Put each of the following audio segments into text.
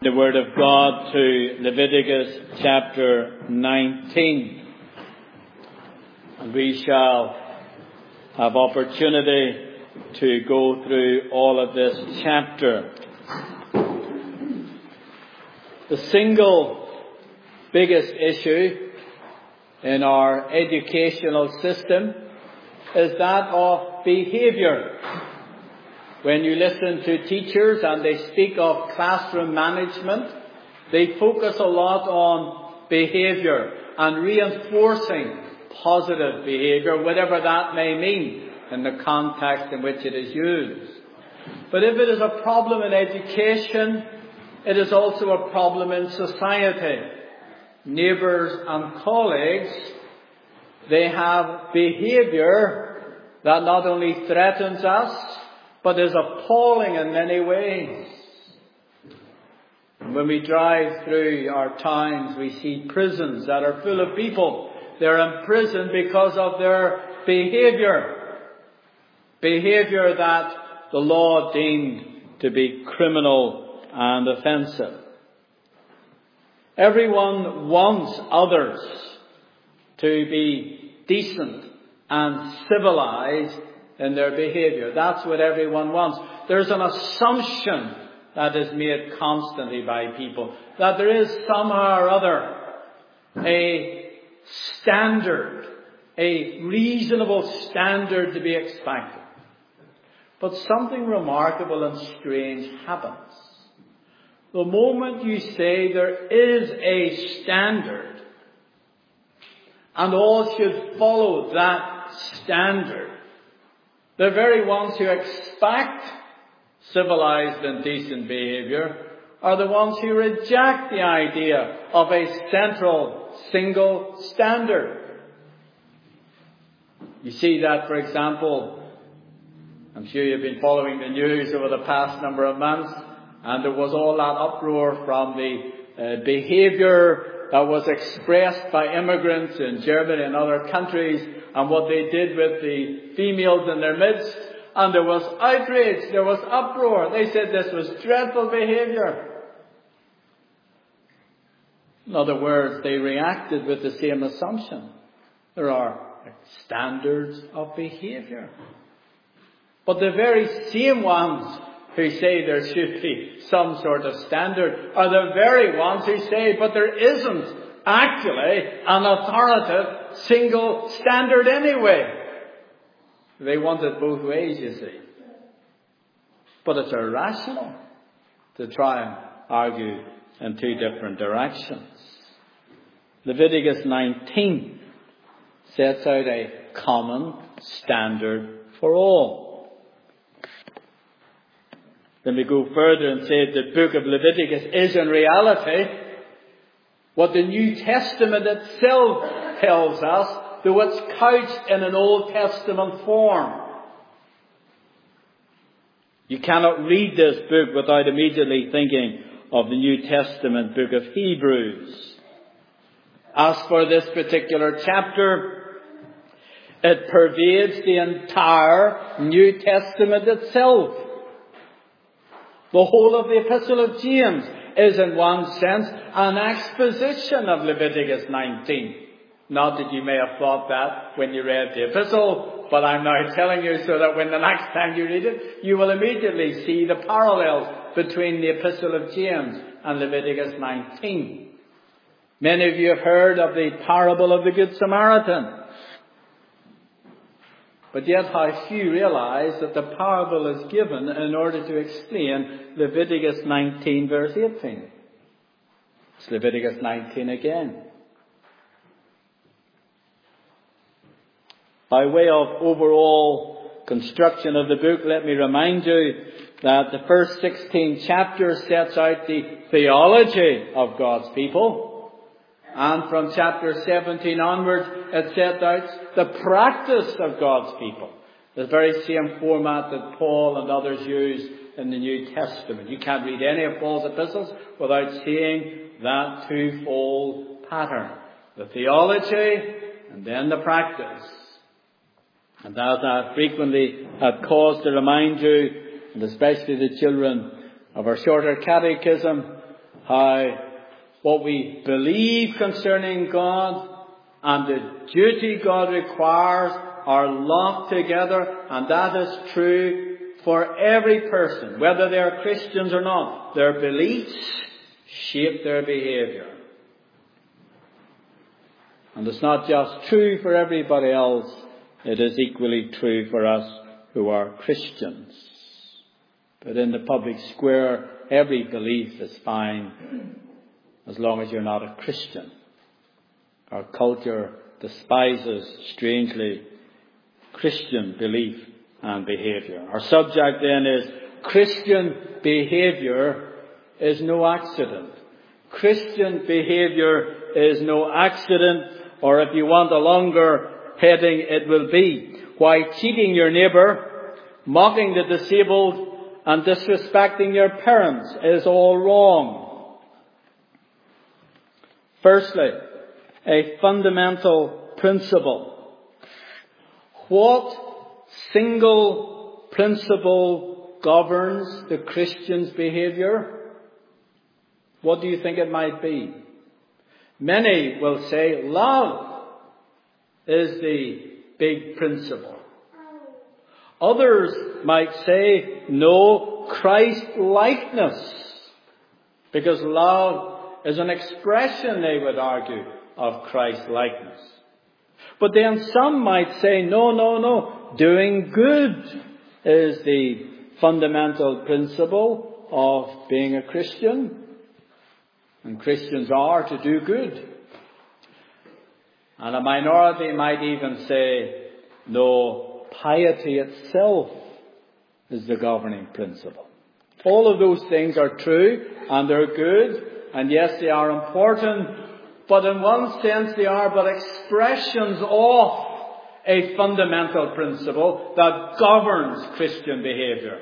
The Word of God to Leviticus chapter 19. And we shall have opportunity to go through all of this chapter. The single biggest issue in our educational system is that of behaviour. When you listen to teachers and they speak of classroom management, they focus a lot on behaviour and reinforcing positive behaviour, whatever that may mean in the context in which it is used. But if it is a problem in education, it is also a problem in society. Neighbours and colleagues, they have behaviour that not only threatens us, but is appalling in many ways. When we drive through our towns, we see prisons that are full of people. They're imprisoned because of their behaviour. Behaviour that the law deemed to be criminal and offensive. Everyone wants others to be decent and civilized in their behaviour. That's what everyone wants. There's an assumption that is made constantly by people that there is somehow or other a standard, a reasonable standard to be expected. But something remarkable and strange happens. The moment you say there is a standard and all should follow that standard, the very ones who expect civilized and decent behaviour are the ones who reject the idea of a central, single standard. You see that, for example, I'm sure you've been following the news over the past number of months, and there was all that uproar from the behaviour that was expressed by immigrants in Germany and other countries, and what they did with the females in their midst. And there was outrage, there was uproar. They said this was dreadful behaviour. In other words, they reacted with the same assumption. There are standards of behaviour. But the very same ones who say there should be some sort of standard are the very ones who say, but there isn't actually an authoritative single standard anyway. They want it both ways, you see. But it's irrational to try and argue in two different directions. Leviticus 19 sets out a common standard for all. Then we go further and say the book of Leviticus is in reality what the New Testament itself tells us, though it's couched in an Old Testament form. You cannot read this book without immediately thinking of the New Testament book of Hebrews. As for this particular chapter, it pervades the entire New Testament itself. The whole of the Epistle of James is in one sense an exposition of Leviticus 19. Not that you may have thought that when you read the epistle, but I'm now telling you so that when the next time you read it, you will immediately see the parallels between the Epistle of James and Leviticus 19. Many of you have heard of the parable of the Good Samaritan. But yet how few realize that the parable is given in order to explain Leviticus 19 verse 18. It's Leviticus 19 again. By way of overall construction of the book, let me remind you that the first 16 chapters sets out the theology of God's people. And from chapter 17 onwards, it sets out the practice of God's people. The very same format that Paul and others use in the New Testament. You can't read any of Paul's epistles without seeing that twofold pattern. The theology and then the practice. And as I frequently have cause to remind you, and especially the children of our shorter catechism, how what we believe concerning God and the duty God requires are locked together, and that is true for every person, whether they are Christians or not. Their beliefs shape their behaviour. And it's not just true for everybody else, it is equally true for us who are Christians. But in the public square, every belief is fine as long as you're not a Christian. Our culture despises, strangely, Christian belief and behaviour. Our subject then is Christian behaviour is no accident. Christian behaviour is no accident, or if you want a longer heading, it will be why cheating your neighbour, mocking the disabled, and disrespecting your parents is all wrong. Firstly, a fundamental principle. What single principle governs the Christian's behaviour? What do you think it might be? Many will say love is the big principle. Others might say, no, Christ-likeness, because love is an expression, they would argue, of Christ-likeness. But then some might say, no, doing good is the fundamental principle of being a Christian. And Christians are to do good. And a minority might even say, no, piety itself is the governing principle. All of those things are true and they're good, and yes, they are important, but in one sense they are but expressions of a fundamental principle that governs Christian behaviour.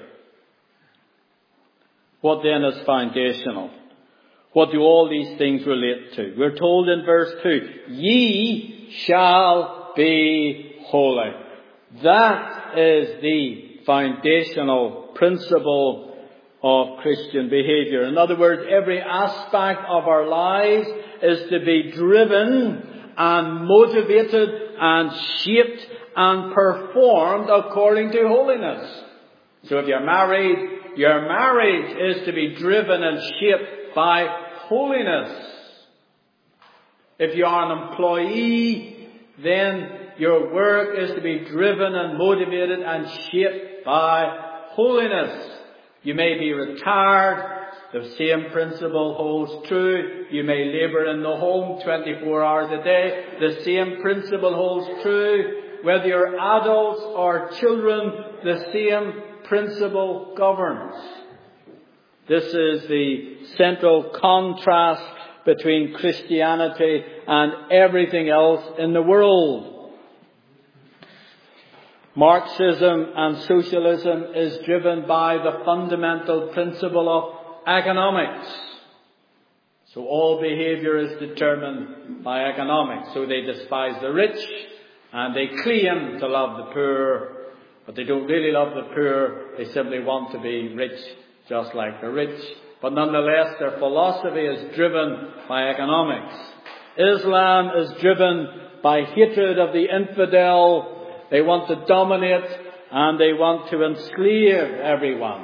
What then is foundational? What do all these things relate to? We're told in verse 2, ye shall be holy. That is the foundational principle of Christian behaviour. In other words, every aspect of our lives is to be driven and motivated and shaped and performed according to holiness. So if you're married, your marriage is to be driven and shaped by holiness. If you are an employee, then your work is to be driven and motivated and shaped by holiness. You may be retired, the same principle holds true. You may labour in the home 24 hours a day, the same principle holds true. Whether you're adults or children, the same principle governs. This is the central contrast between Christianity and everything else in the world. Marxism and socialism is driven by the fundamental principle of economics. So all behaviour is determined by economics. So they despise the rich and they claim to love the poor, but they don't really love the poor. They simply want to be rich just like the rich. But nonetheless, their philosophy is driven by economics. Islam is driven by hatred of the infidel. They want to dominate and they want to enslave everyone.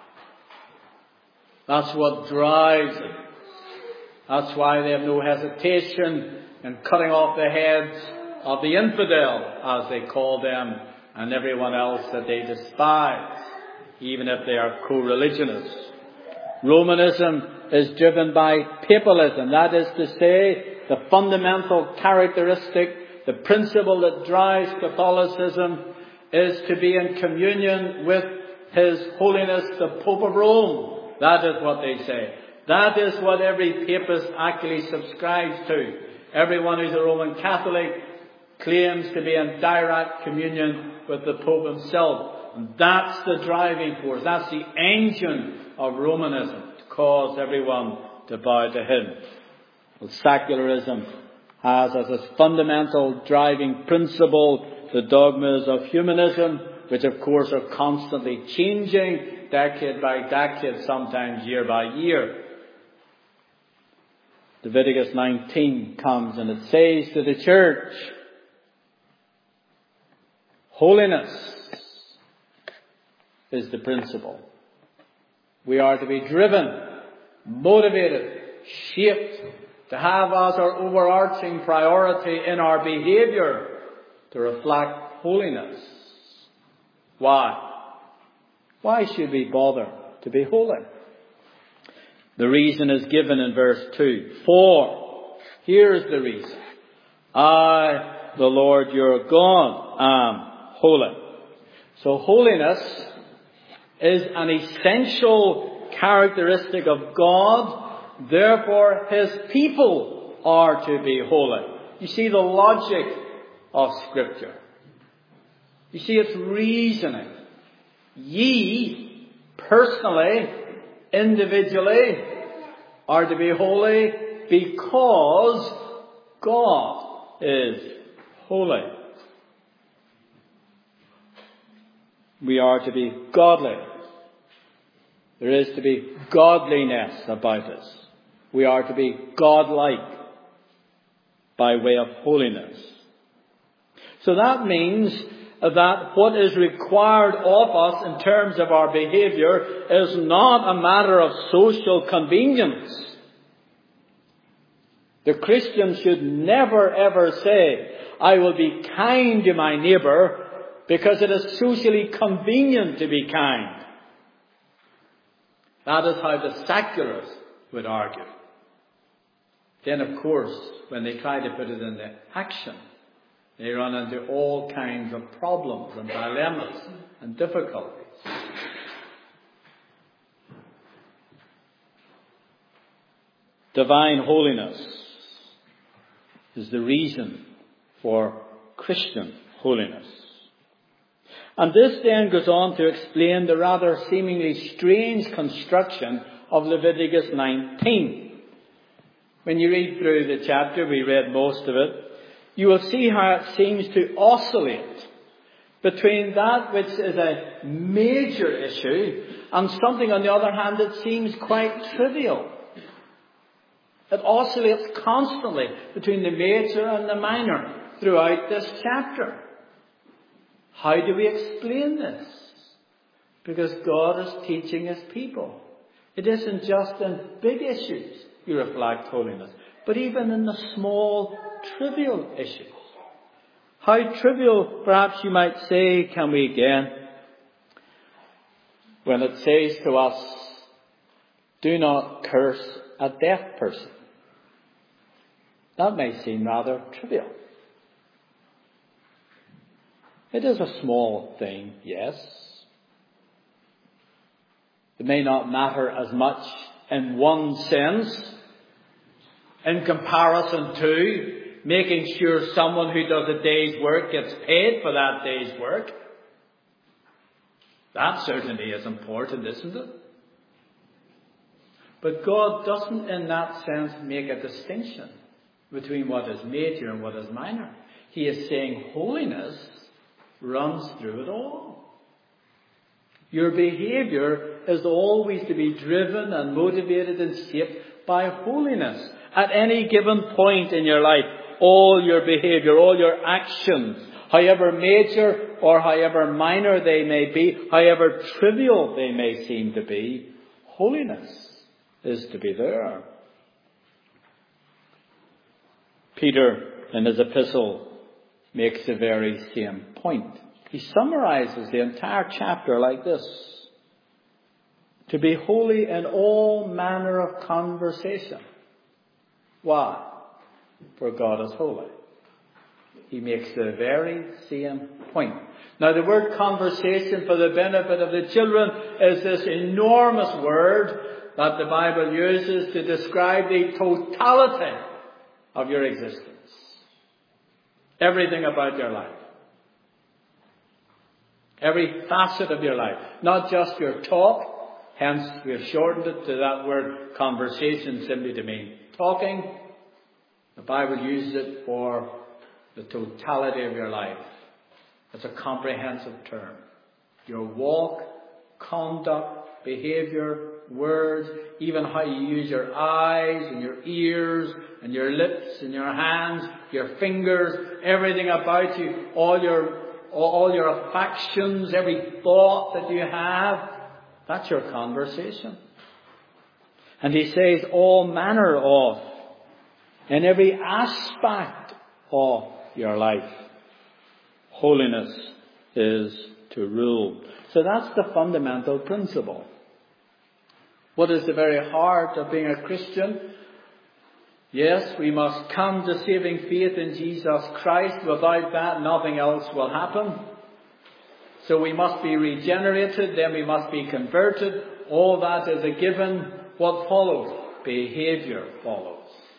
That's what drives it. That's why they have no hesitation in cutting off the heads of the infidel, as they call them, and everyone else that they despise, even if they are co-religionists. Romanism is driven by papalism. That is to say, the fundamental characteristic, the principle that drives Catholicism is to be in communion with His Holiness the Pope of Rome. That is what they say. That is what every papist actually subscribes to. Everyone who's a Roman Catholic claims to be in direct communion with the Pope himself. And that's the driving force. That's the engine of Romanism, to cause everyone to bow to him. Well, secularism has as its fundamental driving principle the dogmas of humanism, which of course are constantly changing, decade by decade, sometimes year by year. Leviticus 19 comes and it says to the church, holiness is the principle. We are to be driven, motivated, shaped to have as our overarching priority in our behaviour to reflect holiness. Why? Why should we bother to be holy? The reason is given in verse 2. For, here's the reason. I, the Lord your God, am holy. So holiness is an essential characteristic of God. Therefore, His people are to be holy. You see the logic of Scripture. You see its reasoning. Ye, personally, individually, are to be holy because God is holy. We are to be godly. There is to be godliness about us. We are to be godlike by way of holiness. So that means that what is required of us in terms of our behaviour is not a matter of social convenience. The Christian should never ever say, I will be kind to my neighbour because it is socially convenient to be kind. That is how the secularists would argue. Then, of course, when they try to put it into action, they run into all kinds of problems and dilemmas and difficulties. Divine holiness is the reason for Christian holiness. And this then goes on to explain the rather seemingly strange construction of Leviticus 19. When you read through the chapter, we read most of it, you will see how it seems to oscillate between that which is a major issue and something, on the other hand, that seems quite trivial. It oscillates constantly between the major and the minor throughout this chapter. How do we explain this? Because God is teaching His people. It isn't just in big issues you reflect holiness, but even in the small, trivial issues. How trivial, perhaps you might say, can we again, when it says to us, do not curse a deaf person. That may seem rather trivial. It is a small thing, yes. It may not matter as much in one sense in comparison to making sure someone who does a day's work gets paid for that day's work. That certainly is important, isn't it? But God doesn't in that sense make a distinction between what is major and what is minor. He is saying holiness runs through it all. Your behaviour is always to be driven and motivated and shaped by holiness. At any given point in your life, all your behaviour, all your actions, however major or however minor they may be, however trivial they may seem to be, holiness is to be there. Peter, in his epistle, makes the very same point. He summarizes the entire chapter like this: to be holy in all manner of conversation. Why? For God is holy. He makes the very same point. Now, the word conversation, for the benefit of the children, is this enormous word that the Bible uses to describe the totality of your existence. Everything about your life. Every facet of your life. Not just your talk. Hence, we have shortened it to that word conversation simply to mean talking. The Bible uses it for the totality of your life. It's a comprehensive term. Your walk, conduct, behaviour, words, even how you use your eyes and your ears and your lips and your hands, your fingers, everything about you, all your affections, every thought that you have, that's your conversation. And he says all manner of, in every aspect of your life, holiness is to rule. So that's the fundamental principle. What is the very heart of being a Christian? Yes, we must come to saving faith in Jesus Christ. Without that, nothing else will happen. So we must be regenerated, then we must be converted. All that is a given. What follows? Behaviour follows.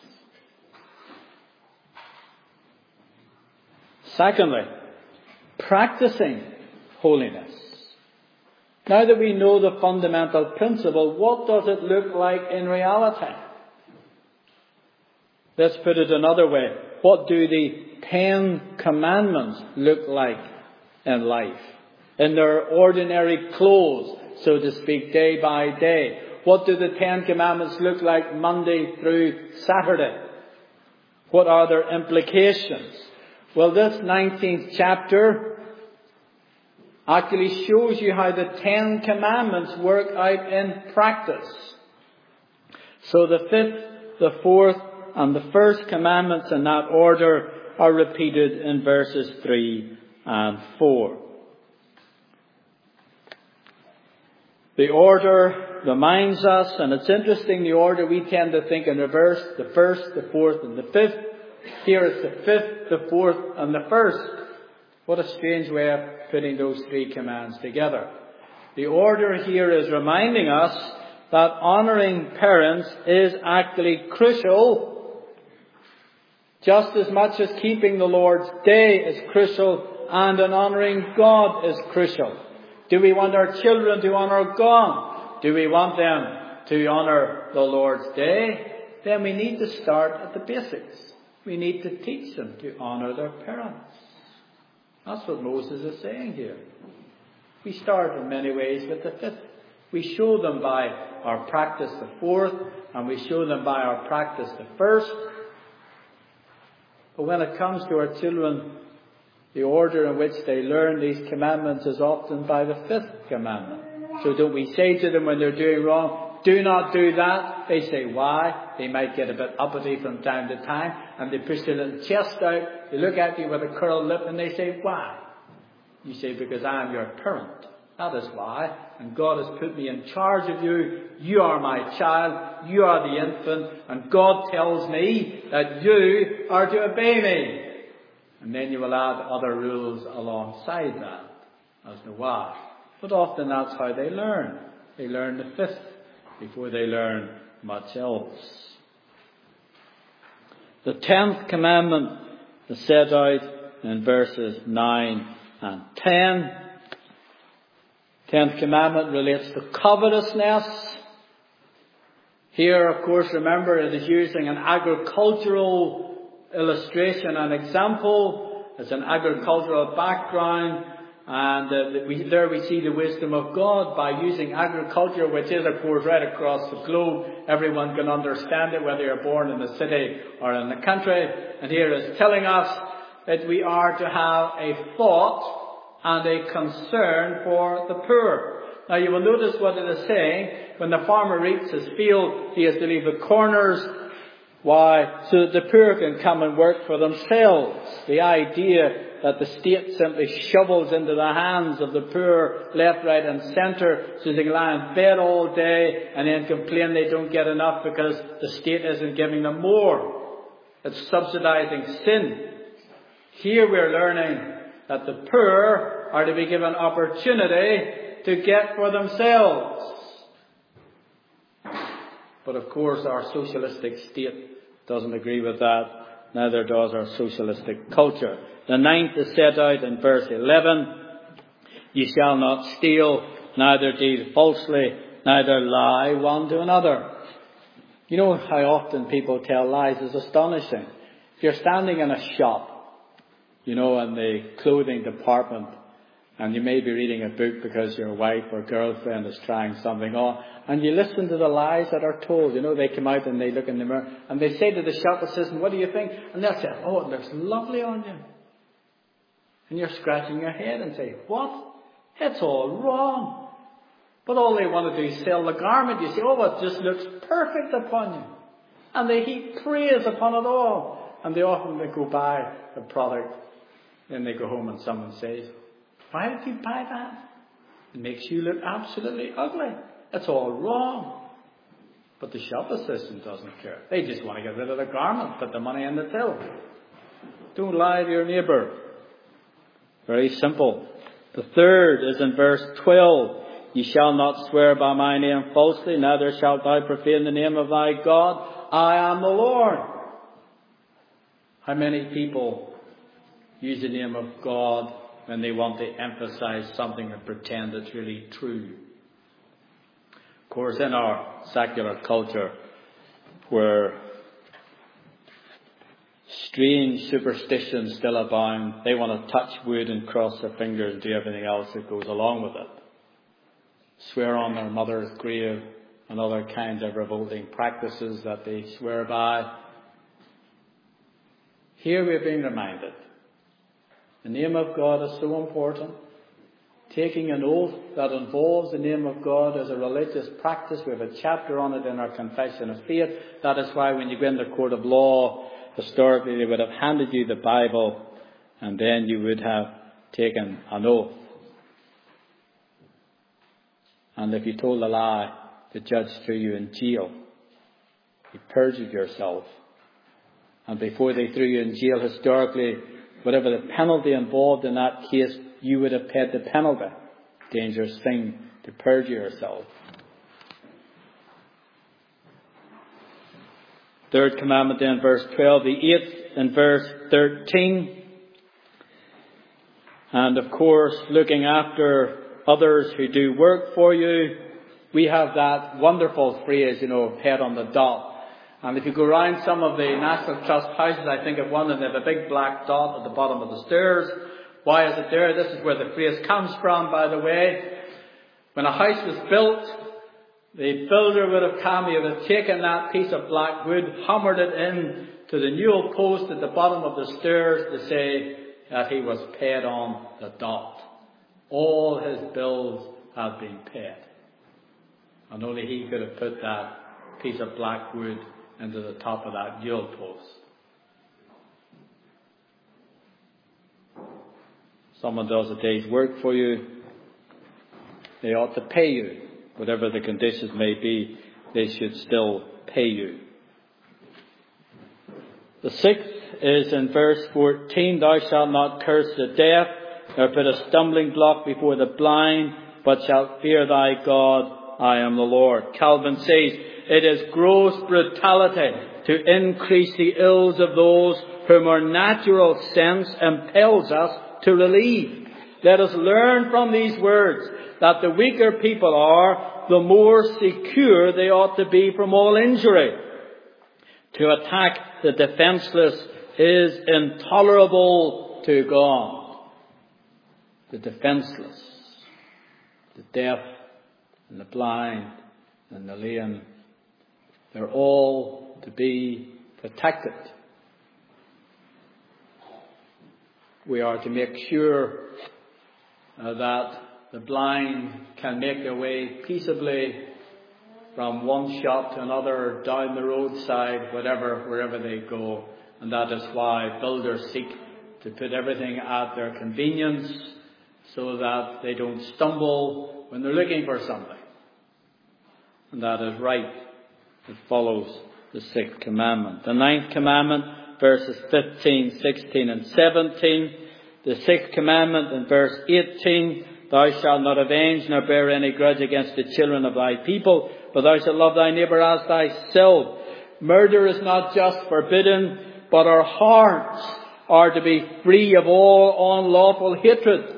Secondly, practicing holiness. Now that we know the fundamental principle, what does it look like in reality? Let's put it another way. What do the 10 Commandments look like in life? In their ordinary clothes, so to speak, day by day. What do the 10 Commandments look like Monday through Saturday? What are their implications? Well, this 19th chapter actually shows you how the 10 Commandments work out in practice. So the 5th, the 4th, and the 1st commandments in that order are repeated in verses 3 and 4. The order reminds us, and it's interesting, the order we tend to think in reverse, the 1st, the 4th, and the 5th. Here it's the 5th, the 4th, and the 1st. What a strange way of putting those 3 commands together. The order here is reminding us that honouring parents is actually crucial, just as much as keeping the Lord's Day is crucial, and in honouring God is crucial. Do we want our children to honour God? Do we want them to honour the Lord's Day? Then we need to start at the basics. We need to teach them to honour their parents. That's what Moses is saying here. We start in many ways with the 5th. We show them by our practice the 4th, and we show them by our practice the 1st. But when it comes to our children, the order in which they learn these commandments is often by the 5th commandment. So don't we say to them when they're doing wrong, do not do that? They say, why? They might get a bit uppity from time to time, and they push their little chest out. They look at you with a curled lip and they say, why? You say, because I am your parent. That is why. And God has put me in charge of you. You are my child. You are the infant. And God tells me that you are to obey me. And then you will add other rules alongside that as to why. But often that's how they learn. They learn the 5th before they learn much else. The 10th commandment is set out in verses 9 and 10. 10th commandment relates to covetousness. Here, of course, remember, it is using an agricultural illustration and example. It's an agricultural background. And there we see the wisdom of God by using agriculture, which is, of course, right across the globe. Everyone can understand it, whether you're born in the city or in the country. And here is telling us that we are to have a thought and a concern for the poor. Now you will notice what it is saying. When the farmer reaps his field, he has to leave the corners. Why? So that the poor can come and work for themselves. The idea that the state simply shovels into the hands of the poor left, right and centre, so they can lie in bed all day and then complain they don't get enough because the state isn't giving them more. It's subsidising sin. Here we're learning that the poor are to be given opportunity to get for themselves. But of course our socialistic state doesn't agree with that. Neither does our socialistic culture. The 9th is set out in verse 11. You shall not steal, neither deal falsely, neither lie one to another. You know how often people tell lies is astonishing. If you're standing in a shop, in the clothing department, And you may be reading a book because your wife or girlfriend is trying something on. And you listen to the lies that are told. You know, they come out and they look in the mirror. And they say to the shop assistant, what do you think? And they'll say, oh, it looks lovely on you. And you're scratching your head and say, what? It's all wrong. But all they want to do is sell the garment. You say, oh, it just looks perfect upon you. And they heap praise upon it all. And they often go buy the product. Then they go home and someone says, why did you buy that? It makes you look absolutely ugly. It's all wrong. But the shop assistant doesn't care. They just want to get rid of the garment, put the money in the till. Don't lie to your neighbour. Very simple. The third is in verse 12. You shall not swear by my name falsely, neither shalt thou profane the name of thy God. I am the Lord. How many people use the name of God when they want to emphasize something and pretend it's really true? Of course, in our secular culture, where strange superstitions still abound, they want to touch wood and cross their fingers and do everything else that goes along with it. Swear on their mother's grave and other kinds of revolting practices that they swear by. Here we're being reminded. The name of God is so important. Taking an oath that involves the name of God as a religious practice. We have a chapter on it in our Confession of Faith. That is why when you go in the court of law, historically they would have handed you the Bible and then you would have taken an oath. And if you told a lie, the judge threw you in jail. You perjured yourself. And before they threw you in jail, historically, whatever the penalty involved in that case, you would have paid the penalty. Dangerous thing to perjure yourself. Third commandment in verse 12. The eighth in verse 13. And of course, looking after others who do work for you. We have that wonderful phrase, head on the dot. And if you go around some of the National Trust houses, I think of one, and they have a big black dot at the bottom of the stairs. Why is it there? This is where the phrase comes from, by the way. When a house was built, the builder would have come, he would have taken that piece of black wood, hammered it in to the newel post at the bottom of the stairs to say that he was paid on the dot. All his bills have been paid. And only he could have put that piece of black wood into the top of that newel post. Someone does a day's work for you, they ought to pay you. Whatever the conditions may be, they should still pay you. The sixth is in verse 14. Thou shalt not curse the deaf, nor put a stumbling block before the blind, but shalt fear thy God. I am the Lord. Calvin says, it is gross brutality to increase the ills of those whom our natural sense impels us to relieve. Let us learn from these words that the weaker people are, the more secure they ought to be from all injury. To attack the defenseless is intolerable to God. The defenseless, the deaf and the blind and the lame, they're all to be protected. We are to make sure that the blind can make their way peaceably from one shop to another, down the roadside, wherever they go. And that is why builders seek to put everything at their convenience so that they don't stumble when they're looking for something. And that is right. It follows the sixth commandment. The ninth commandment, verses 15, 16 and 17. The sixth commandment in verse 18. Thou shalt not avenge nor bear any grudge against the children of thy people, but thou shalt love thy neighbour as thyself. Murder is not just forbidden, but our hearts are to be free of all unlawful hatred.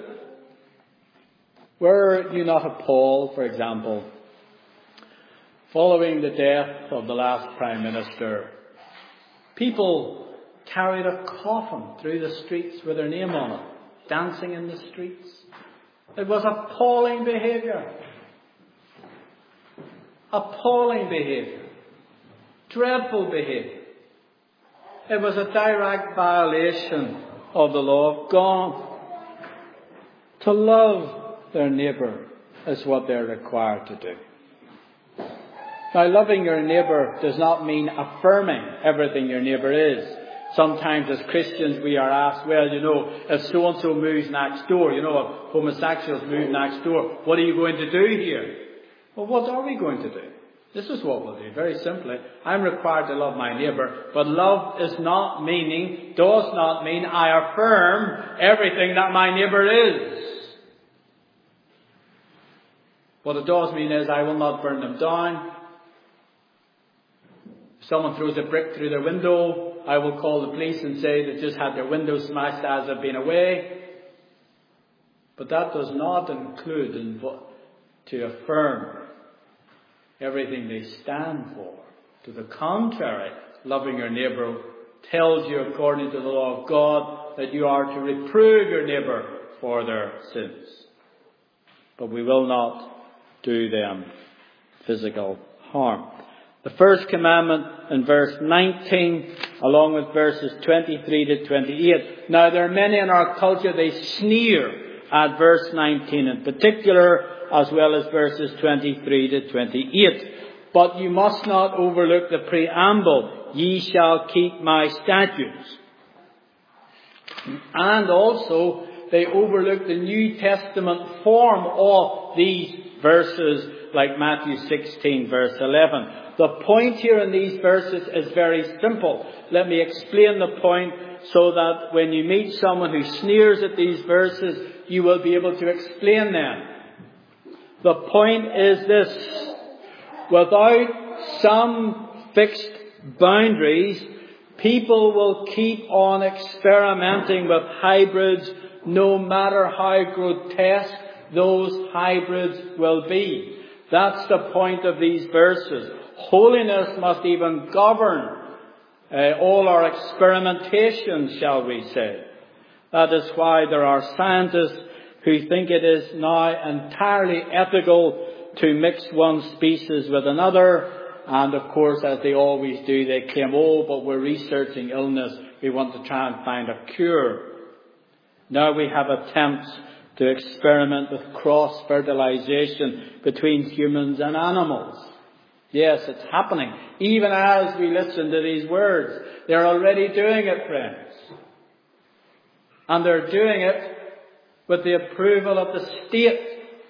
Were you not appalled, for example, following the death of the last Prime Minister, people carried a coffin through the streets with their name on it, dancing in the streets? It was appalling behaviour. Appalling behaviour. Dreadful behaviour. It was a direct violation of the law of God. To love their neighbour is what they're required to do. Now, loving your neighbour does not mean affirming everything your neighbour is. Sometimes as Christians we are asked, well, if so-and-so moves next door, if homosexuals move next door, what are you going to do here? Well, what are we going to do? This is what we'll do, very simply. I'm required to love my neighbour, but love does not mean I affirm everything that my neighbour is. What it does mean is I will not burn them down. If someone throws a brick through their window, I will call the police and say they just had their window smashed as they've been away. But that does not include to affirm everything they stand for. To the contrary, loving your neighbour tells you, according to the law of God, that you are to reprove your neighbour for their sins. But we will not do them physical harm. The first commandment in verse 19, along with verses 23 to 28. Now, there are many in our culture, they sneer at verse 19 in particular, as well as verses 23 to 28. But you must not overlook the preamble, ye shall keep my statutes. And also, they overlook the New Testament form of these verses, like Matthew 16, verse 11. The point here in these verses is very simple. Let me explain the point so that when you meet someone who sneers at these verses, you will be able to explain them. The point is this. Without some fixed boundaries, people will keep on experimenting with hybrids, no matter how grotesque those hybrids will be. That's the point of these verses. Holiness must even govern all our experimentation, shall we say. That is why there are scientists who think it is now entirely ethical to mix one species with another. And of course, as they always do, they claim, but we're researching illness. We want to try and find a cure. Now we have attempts to experiment with cross-fertilization between humans and animals. Yes, it's happening. Even as we listen to these words, they're already doing it, friends. And they're doing it with the approval of the state.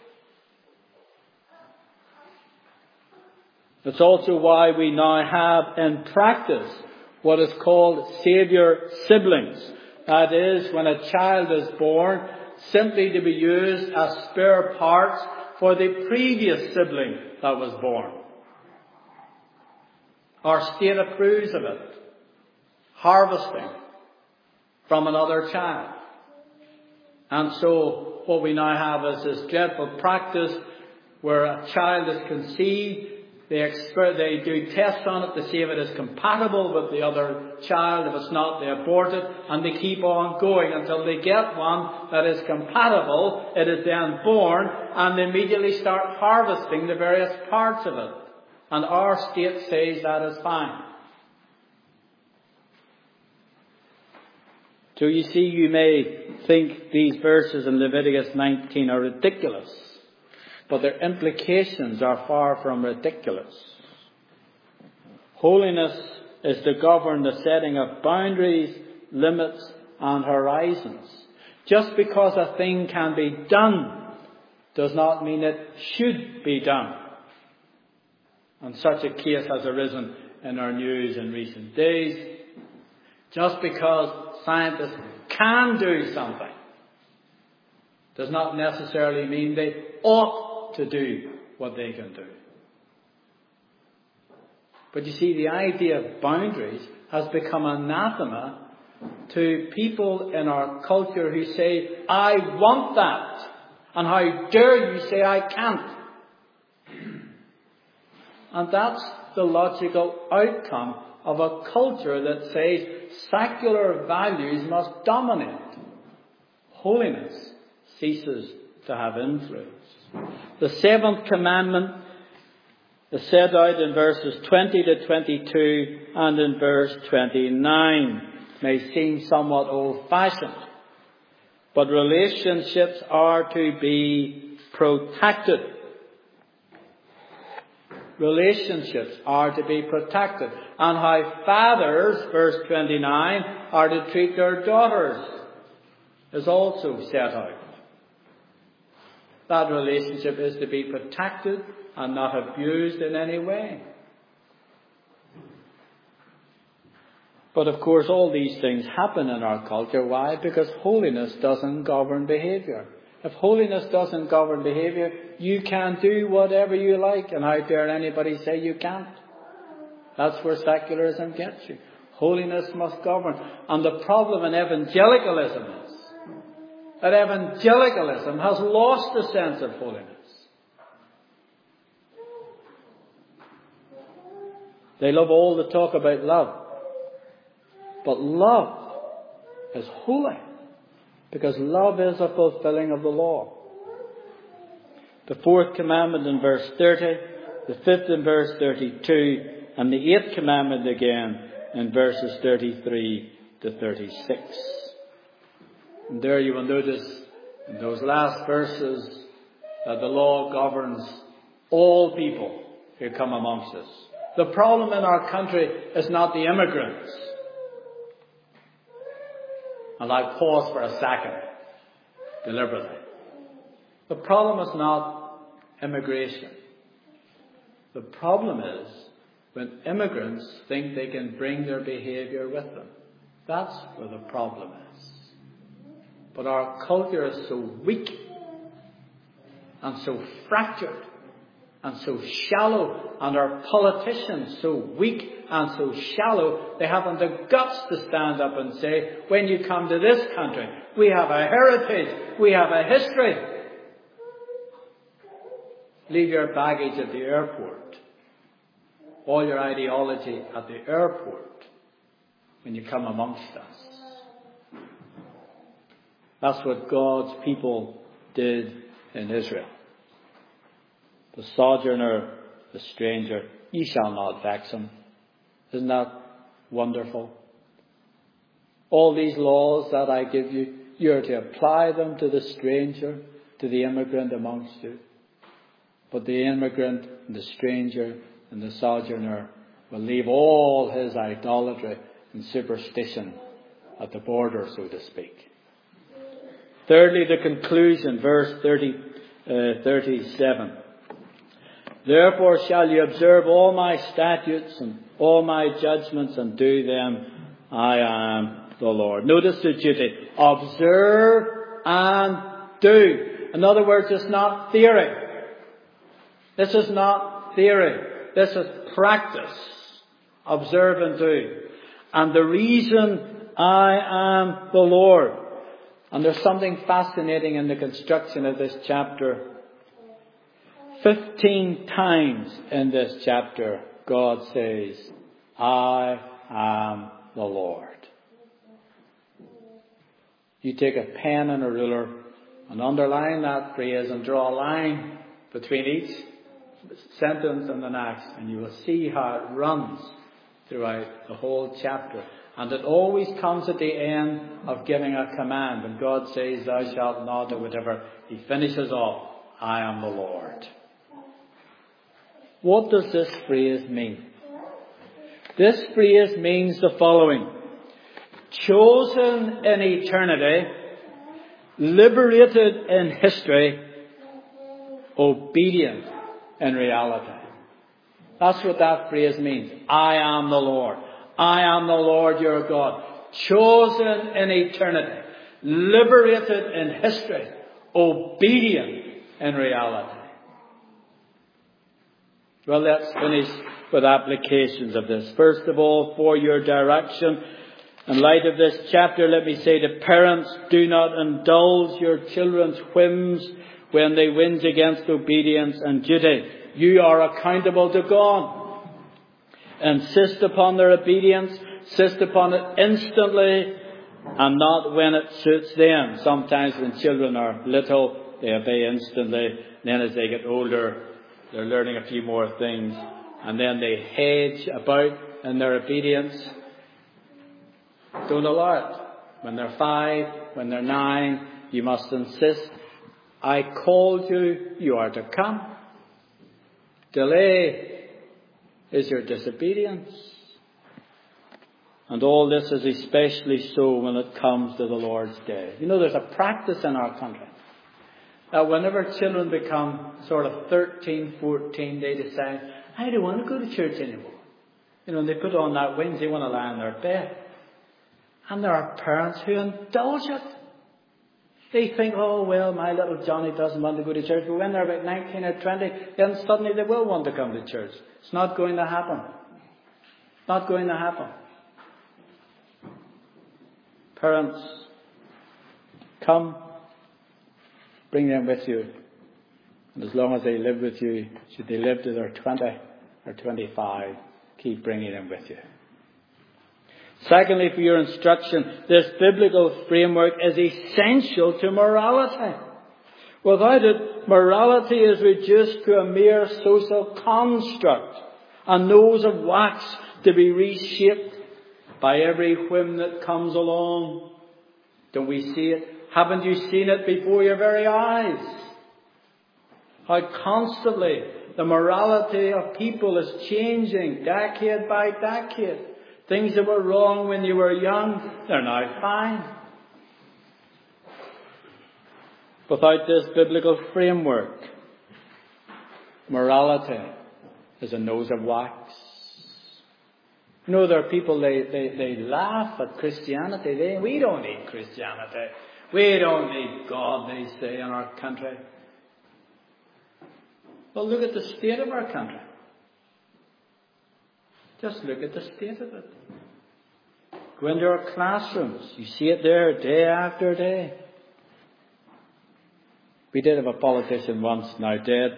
It's also why we now have in practice what is called saviour siblings. That is, when a child is born, simply to be used as spare parts for the previous sibling that was born. Our state approves of it. Harvesting from another child. And so what we now have is this dreadful practice where a child is conceived. They do tests on it to see if it is compatible with the other child. If it's not, they abort it. And they keep on going until they get one that is compatible. It is then born, and they immediately start harvesting the various parts of it. And our state says that is fine. So you see, you may think these verses in Leviticus 19 are ridiculous. But their implications are far from ridiculous. Holiness is to govern the setting of boundaries, limits, and horizons. Just because a thing can be done does not mean it should be done. And such a case has arisen in our news in recent days. Just because scientists can do something does not necessarily mean they ought to do what they can do. But you see, the idea of boundaries has become anathema to people in our culture who say, I want that. And how dare you say I can't? And that's the logical outcome of a culture that says secular values must dominate. Holiness ceases to have influence. The seventh commandment is set out in verses 20 to 22 and in verse 29. May seem somewhat old-fashioned, but relationships are to be protected. Relationships are to be protected. And how fathers, verse 29, are to treat their daughters is also set out. That relationship is to be protected and not abused in any way. But of course all these things happen in our culture. Why? Because holiness doesn't govern behaviour. If holiness doesn't govern behaviour, you can do whatever you like, and how dare anybody say you can't? That's where secularism gets you. Holiness must govern. And the problem in evangelicalism is that evangelicalism has lost the sense of holiness. They love all the talk about love. But love is holy, because love is a fulfilling of the law. The fourth commandment in verse 30, the fifth in verse 32, and the eighth commandment again in verses 33 to 36. And there you will notice in those last verses that the law governs all people who come amongst us. The problem in our country is not the immigrants. And I pause for a second, deliberately. The problem is not immigration. The problem is when immigrants think they can bring their behaviour with them. That's where the problem is. But our culture is so weak and so fractured and so shallow, and our politicians so weak and so shallow, they haven't the guts to stand up and say, when you come to this country, we have a heritage, we have a history. Leave your baggage at the airport, all your ideology at the airport when you come amongst us. That's what God's people did in Israel. The sojourner, the stranger, ye shall not vex him. Isn't that wonderful? All these laws that I give you, you're to apply them to the stranger, to the immigrant amongst you. But the immigrant and the stranger and the sojourner will leave all his idolatry and superstition at the border, so to speak. Thirdly, the conclusion, verse 37. Therefore shall you observe all my statutes and all my judgments and do them. I am the Lord. Notice the duty. Observe and do. In other words, it's not theory. This is not theory. This is practice. Observe and do. And the reason I am the Lord. And there's something fascinating in the construction of this chapter. 15 times in this chapter, God says, I am the Lord. You take a pen and a ruler and underline that phrase and draw a line between each sentence and the next, and you will see how it runs throughout the whole chapter. And it always comes at the end of giving a command. When God says, thou shalt not, or whatever, he finishes off, I am the Lord. What does this phrase mean? This phrase means the following. Chosen in eternity, liberated in history, obedient in reality. That's what that phrase means. I am the Lord. I am the Lord your God. Chosen in eternity, liberated in history, obedient in reality. Well, let's finish with applications of this. First of all, for your direction, in light of this chapter, let me say to parents, do not indulge your children's whims when they whinge against obedience and duty. You are accountable to God. Insist upon their obedience. Insist upon it instantly and not when it suits them. Sometimes when children are little, they obey instantly. Then as they get older, they're learning a few more things. And then they hedge about in their obedience. Don't allow it. When they're 5, when they're 9, you must insist. I called you, you are to come. Delay is your disobedience. And all this is especially so when it comes to the Lord's Day. You know, there's a practice in our country that whenever children become sort of 13, 14, they decide, I don't want to go to church anymore. You know, and they put on that wings, they want to lie in their bed. And there are parents who indulge it. They think, oh, well, my little Johnny doesn't want to go to church. But when they're about 19 or 20, then suddenly they will want to come to church. It's not going to happen. Not going to happen. Parents, come, bring them with you. And as long as they live with you, should they live to their 20 or 25, keep bringing them with you. Secondly, for your instruction, this biblical framework is essential to morality. Without it, morality is reduced to a mere social construct and nose of wax to be reshaped by every whim that comes along. Don't we see it? Haven't you seen it before your very eyes? How constantly the morality of people is changing decade by decade. Things that were wrong when you were young, they're now fine. Without this biblical framework, morality is a nose of wax. You know, there are people, they laugh at Christianity. We don't need Christianity. We don't need God, they say, in our country. Well, look at the state of our country. Just look at the state of it. Go into our classrooms. You see it there day after day. We did have a politician once, now dead.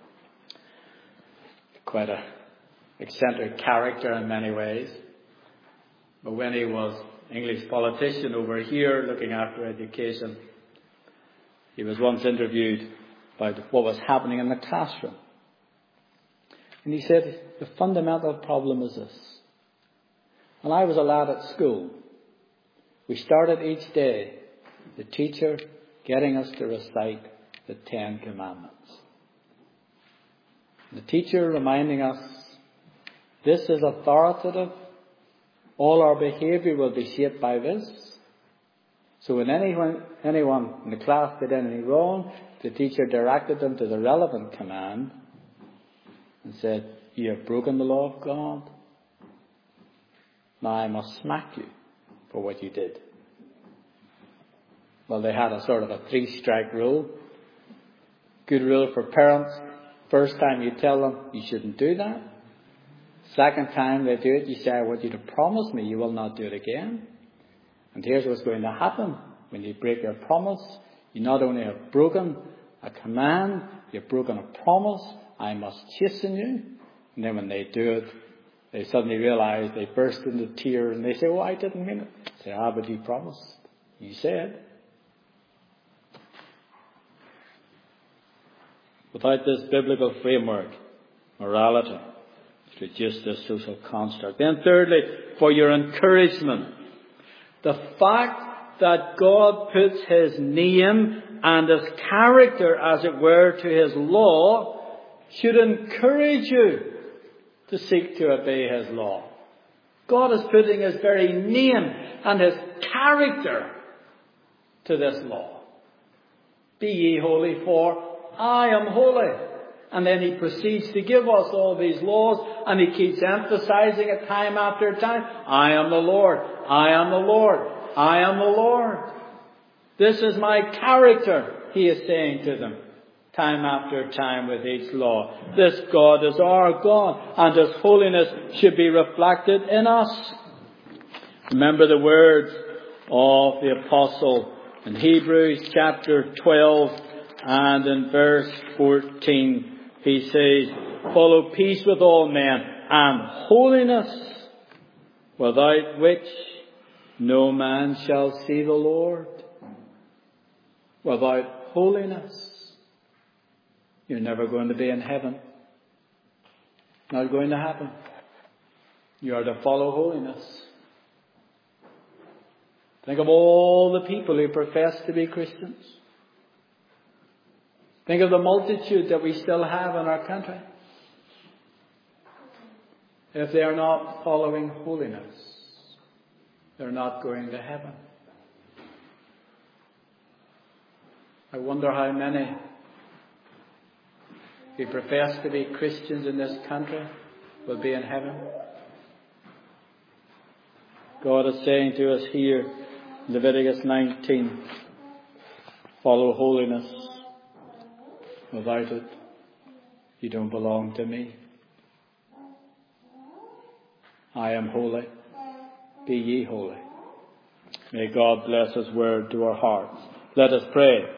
Quite a eccentric character in many ways. But when he was English politician over here looking after education, he was once interviewed about what was happening in the classroom. And he said, the fundamental problem is this. When I was a lad at school, we started each day, the teacher getting us to recite the 10 Commandments. The teacher reminding us, this is authoritative. All our behaviour will be shaped by this. So when anyone in the class did anything wrong, the teacher directed them to the relevant command and said, you have broken the law of God. Now I must smack you for what you did. Well, they had a sort of a 3-strike rule. Good rule for parents. First time you tell them you shouldn't do that. Second time they do it, you say, I want you to promise me you will not do it again. And here's what's going to happen. When you break your promise, you not only have broken a command, you've broken a promise. I must chasten you. And then when they do it, they suddenly realize, they burst into tears and they say, oh, I didn't mean it. Say, but you promised. You said. Without this biblical framework, morality is reduced to a social construct. Then thirdly, for your encouragement, the fact that God puts His name and His character, as it were, to His law should encourage you to seek to obey His law. God is putting His very name and His character to this law. Be ye holy, for I am holy. And then He proceeds to give us all these laws, and He keeps emphasizing it time after time. I am the Lord. I am the Lord. I am the Lord. This is my character, He is saying to them, time after time with each law. This God is our God, and His holiness should be reflected in us. Remember the words of the Apostle in Hebrews chapter 12 and in verse 14. He says, follow peace with all men and holiness, without which no man shall see the Lord. Without holiness, you're never going to be in heaven. Not going to happen. You are to follow holiness. Think of all the people who profess to be Christians. Think of the multitude that we still have in our country. If they are not following holiness, they're not going to heaven. I wonder how many who profess to be Christians in this country will be in heaven. God is saying to us here, Leviticus 19, follow holiness. Without it, you don't belong to me. I am holy. Be ye holy. May God bless His word to our hearts. Let us pray.